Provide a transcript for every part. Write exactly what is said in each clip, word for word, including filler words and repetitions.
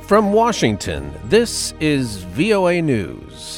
From Washington, this is V O A News.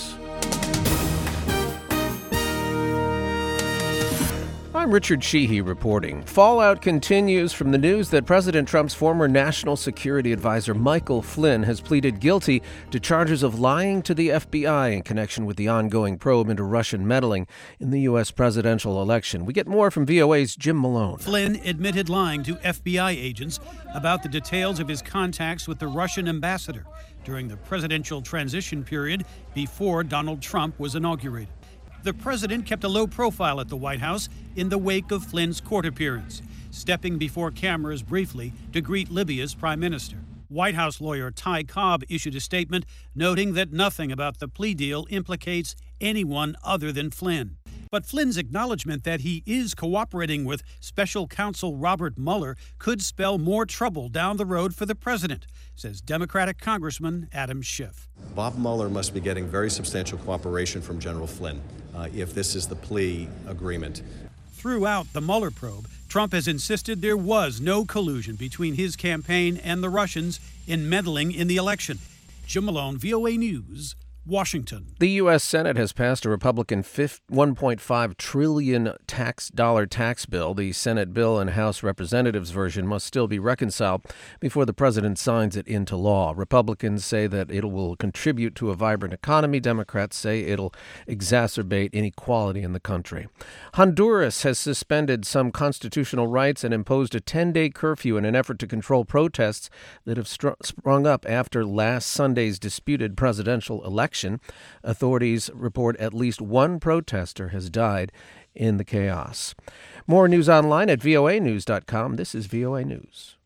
I'm Richard Sheehy reporting. Fallout continues from the news that President Trump's former National Security Advisor Michael Flynn has pleaded guilty to charges of lying to the F B I in connection with the ongoing probe into Russian meddling in the U S presidential election. We get more from V O A's Jim Malone. Flynn admitted lying to F B I agents about the details of his contacts with the Russian ambassador during the presidential transition period before Donald Trump was inaugurated. The president kept a low profile at the White House in the wake of Flynn's court appearance, stepping before cameras briefly to greet Libya's prime minister. White House lawyer Ty Cobb issued a statement noting that nothing about the plea deal implicates anyone other than Flynn. But Flynn's acknowledgement that he is cooperating with special counsel Robert Mueller could spell more trouble down the road for the president, says Democratic Congressman Adam Schiff. Bob Mueller must be getting very substantial cooperation from General Flynn uh, if this is the plea agreement. Throughout the Mueller probe, Trump has insisted there was no collusion between his campaign and the Russians in meddling in the election. Jim Malone, V O A News, Washington. The U S Senate has passed a Republican one point five trillion dollars tax dollar tax bill. The Senate bill and House Representatives version must still be reconciled before the president signs it into law. Republicans say that it will contribute to a vibrant economy. Democrats say it'll exacerbate inequality in the country. Honduras has suspended some constitutional rights and imposed a ten-day curfew in an effort to control protests that have str- sprung up after last Sunday's disputed presidential election. Authorities report at least one protester has died in the chaos. More news online at V O A news dot com. This is V O A News.